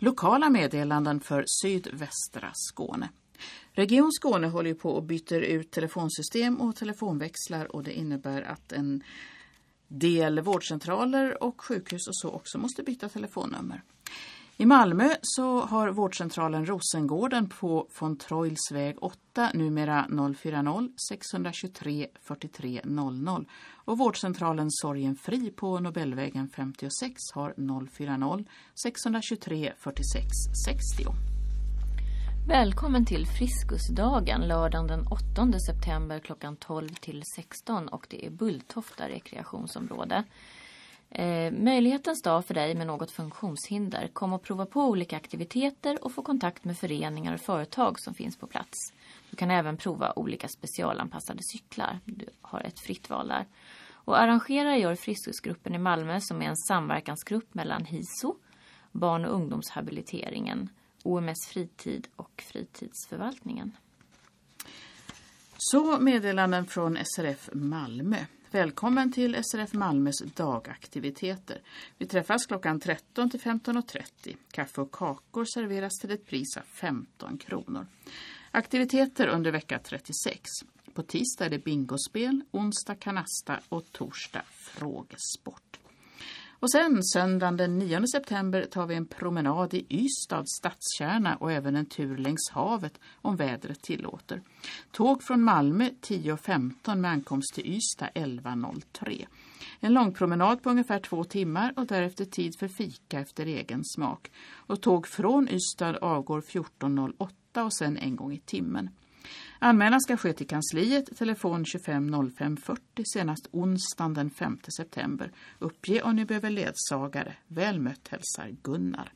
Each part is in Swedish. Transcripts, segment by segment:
Lokala meddelanden för sydvästra Skåne. Region Skåne håller ju på och byter ut telefonsystem och telefonväxlar, och det innebär att en del vårdcentraler och sjukhus och så också måste byta telefonnummer. I Malmö så har vårdcentralen Rosengården på von Troils väg 8 numera 040 623 43 00 och vårdcentralen Sorgenfri på Nobelvägen 56 har 040 623 46 60. Välkommen till Friskusdagen lördagen den 8 september klockan 12 till 16 och det är Bulltofta rekreationsområde. Möjlighetens dag för dig med något funktionshinder. Kom och prova på olika aktiviteter och få kontakt med föreningar och företag som finns på plats. Du kan även prova olika specialanpassade cyklar. Du har ett fritt val där. Och arrangerar gör Friskusgruppen i Malmö som är en samverkansgrupp mellan HISO, barn- och ungdomshabiliteringen, OMS Fritid och fritidsförvaltningen. Så meddelanden från SRF Malmö. Välkommen till SRF Malmös dagaktiviteter. Vi träffas klockan 13 till 15.30. Kaffe och kakor serveras till ett pris av 15 kronor. Aktiviteter under vecka 36. På tisdag är det bingospel, onsdag kanasta och torsdag frågesport. Och sen söndagen den 9 september tar vi en promenad i Ystad stadskärna och även en tur längs havet om vädret tillåter. Tåg från Malmö 10.15 med ankomst till Ystad 11.03. En lång promenad på ungefär 2 timmar och därefter tid för fika efter egen smak. Och tåg från Ystad avgår 14.08 och sen en gång i timmen. Anmälan ska ske till kansliet, telefon 25 05 40 senast onsdagen den 5 september. Uppge om ni behöver ledsagare. Väl mött hälsar Gunnar.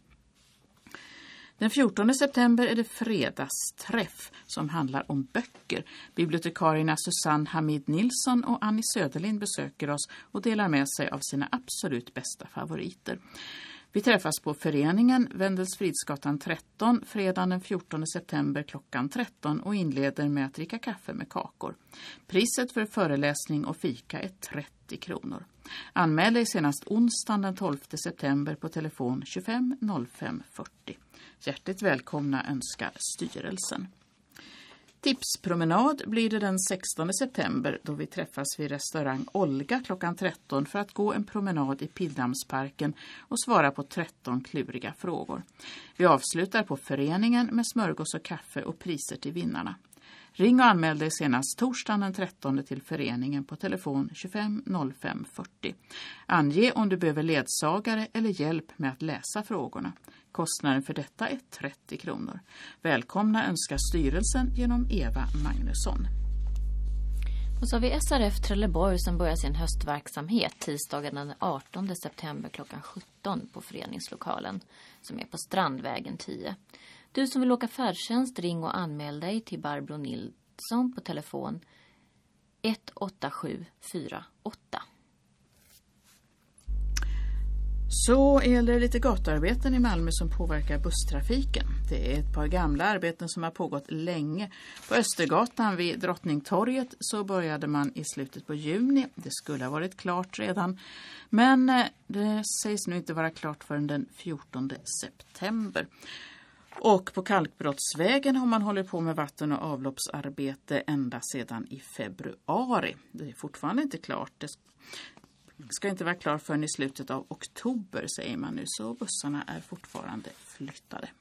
Den 14 september är det fredagsträff som handlar om böcker. Bibliotekarierna Susanne Hamid Nilsson och Annie Söderlind besöker oss och delar med sig av sina absolut bästa favoriter. Vi träffas på föreningen Wendelsfridsgatan 13 fredagen den 14 september klockan 13 och inleder med att dricka kaffe med kakor. Priset för föreläsning och fika är 30 kronor. Anmäl dig senast onsdagen den 12 september på telefon 25 05 40. Hjärtligt välkomna önskar styrelsen. Tipspromenad blir det den 16 september då vi träffas vid restaurang Olga klockan 13 för att gå en promenad i Pildammsparken och svara på 13 kluriga frågor. Vi avslutar på föreningen med smörgås och kaffe och priser till vinnarna. Ring och anmäl dig senast torsdagen den 13 till föreningen på telefon 25 05 40. Ange om du behöver ledsagare eller hjälp med att läsa frågorna. Kostnaden för detta är 30 kronor. Välkomna önskar styrelsen genom Eva Magnusson. Och så har vi SRF Trelleborg som börjar sin höstverksamhet tisdagen den 18 september klockan 17 på föreningslokalen som är på Strandvägen 10. Du som vill åka färdtjänst, ring och anmäl dig till Barbro Nilsson på telefon 18748. Så är det lite gatuarbeten i Malmö som påverkar busstrafiken. Det är ett par gamla arbeten som har pågått länge. På Östergatan vid Drottningtorget så började man i slutet på juni. Det skulle ha varit klart redan. Men det sägs nu inte vara klart förrän den 14 september. Och på Kalkbrottsvägen har man hållit på med vatten- och avloppsarbete ända sedan i februari. Det är fortfarande inte klart. Det ska inte vara klart förrän i slutet av oktober säger man nu, så bussarna är fortfarande flyttade.